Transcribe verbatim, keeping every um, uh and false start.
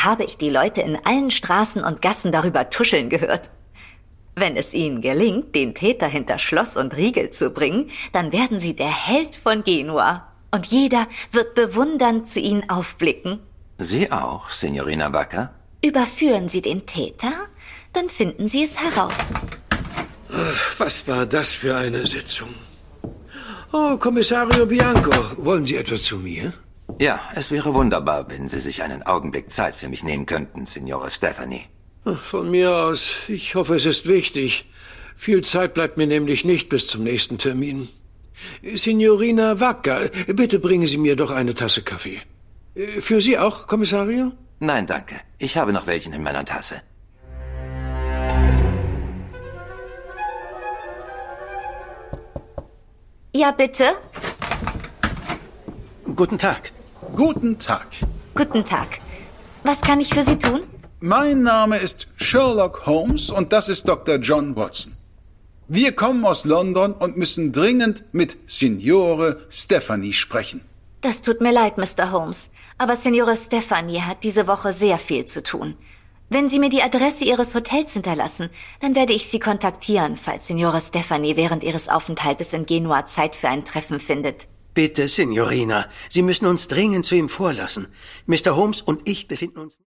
habe ich die Leute in allen Straßen und Gassen darüber tuscheln gehört. Wenn es ihnen gelingt, den Täter hinter Schloss und Riegel zu bringen, dann werden sie der Held von Genua. Und jeder wird bewundernd zu ihnen aufblicken. Sie auch, Signorina Vacca? Überführen Sie den Täter, dann finden Sie es heraus. Ach, was war das für eine Sitzung? Oh, Kommissario Bianco, wollen Sie etwa zu mir? Ja, es wäre wunderbar, wenn Sie sich einen Augenblick Zeit für mich nehmen könnten, Signore Stefani. Von mir aus. Ich hoffe, es ist wichtig. Viel Zeit bleibt mir nämlich nicht bis zum nächsten Termin. Signorina Vacca, bitte bringen Sie mir doch eine Tasse Kaffee. Für Sie auch, Kommissario? Nein, danke. Ich habe noch welchen in meiner Tasse. Ja, bitte? Guten Tag. Guten Tag. Guten Tag. Was kann ich für Sie tun? Mein Name ist Sherlock Holmes und das ist Doktor John Watson. Wir kommen aus London und müssen dringend mit Signore Stefani sprechen. Das tut mir leid, Mister Holmes, aber Signore Stefani hat diese Woche sehr viel zu tun. Wenn Sie mir die Adresse Ihres Hotels hinterlassen, dann werde ich Sie kontaktieren, falls Signore Stefani während Ihres Aufenthaltes in Genua Zeit für ein Treffen findet. Bitte, Signorina, Sie müssen uns dringend zu ihm vorlassen. Mister Holmes und ich befinden uns...